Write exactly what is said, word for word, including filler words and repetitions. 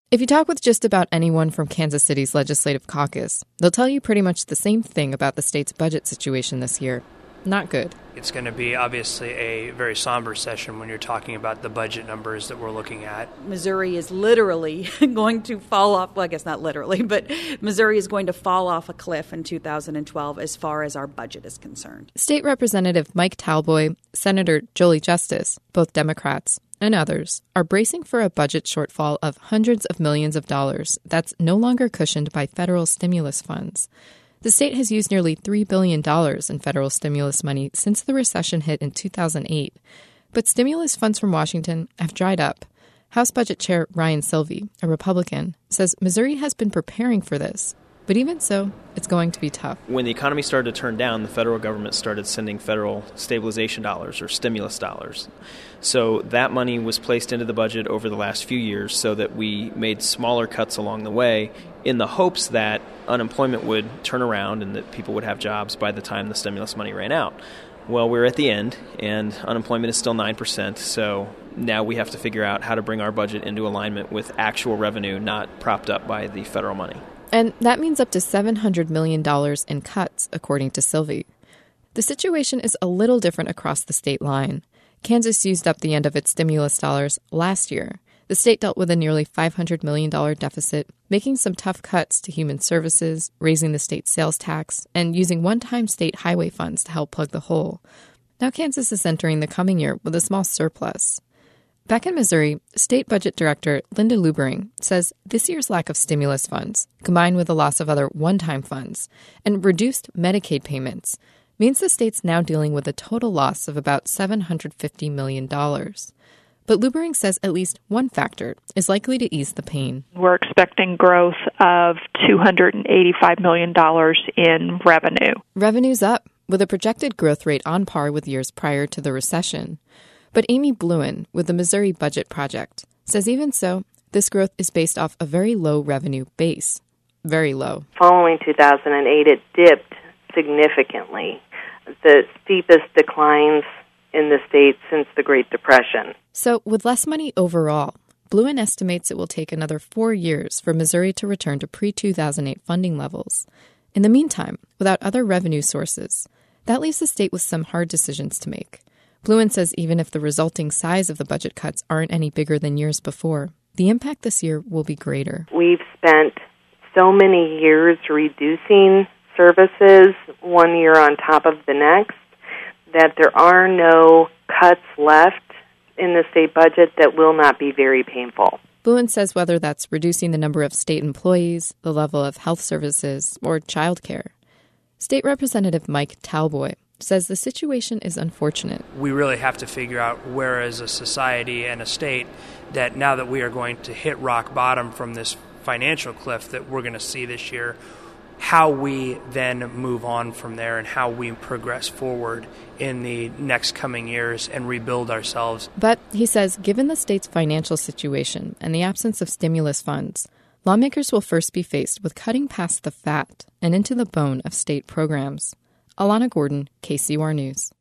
If you talk with just about anyone from Kansas City's legislative caucus, they'll tell you pretty much the same thing about the state's budget situation this year. Not good. It's going to be obviously a very somber session when you're talking about the budget numbers that we're looking at. Missouri is literally going to fall off, well, I guess not literally, but Missouri is going to fall off a cliff in two thousand twelve as far as our budget is concerned. State Representative Mike Talboy, Senator Jolie Justice, both Democrats, and others are bracing for a budget shortfall of hundreds of millions of dollars that's no longer cushioned by federal stimulus funds. The state has used nearly three billion dollars in federal stimulus money since the recession hit in two thousand eight. But stimulus funds from Washington have dried up. House Budget Chair Ryan Silvey, a Republican, says Missouri has been preparing for this. But even so, it's going to be tough. When the economy started to turn down, the federal government started sending federal stabilization dollars or stimulus dollars. So that money was placed into the budget over the last few years so that we made smaller cuts along the way in the hopes that unemployment would turn around and that people would have jobs by the time the stimulus money ran out. Well, we're at the end, and unemployment is still nine percent, so now we have to figure out how to bring our budget into alignment with actual revenue, not propped up by the federal money. And that means up to seven hundred million dollars in cuts, according to Silvey. The situation is a little different across the state line. Kansas used up the end of its stimulus dollars last year. The state dealt with a nearly five hundred million dollars deficit, making some tough cuts to human services, raising the state sales tax, and using one-time state highway funds to help plug the hole. Now Kansas is entering the coming year with a small surplus. Back in Missouri, State Budget Director Linda Lubering says this year's lack of stimulus funds, combined with the loss of other one-time funds and reduced Medicaid payments, means the state's now dealing with a total loss of about seven hundred fifty million dollars. But Lubering says at least one factor is likely to ease the pain. We're expecting growth of two hundred eighty-five million dollars in revenue. Revenue's up, with a projected growth rate on par with years prior to the recession. But Amy Bluen, with the Missouri Budget Project, says even so, this growth is based off a very low revenue base. Very low. Following two thousand eight, it dipped significantly. The steepest declines in the state since the Great Depression. So with less money overall, Bluen estimates it will take another four years for Missouri to return to pre-two thousand eight funding levels. In the meantime, without other revenue sources, that leaves the state with some hard decisions to make. Bluen says even if the resulting size of the budget cuts aren't any bigger than years before, the impact this year will be greater. We've spent so many years reducing services one year on top of the next that there are no cuts left in the state budget that will not be very painful. Bluen says whether that's reducing the number of state employees, the level of health services, or child care. State Representative Mike Talboy says the situation is unfortunate. We really have to figure out where as a society and a state that now that we are going to hit rock bottom from this financial cliff that we're going to see this year, how we then move on from there and how we progress forward in the next coming years and rebuild ourselves. But, he says, given the state's financial situation and the absence of stimulus funds, lawmakers will first be faced with cutting past the fat and into the bone of state programs. Alana Gordon, K C U R News.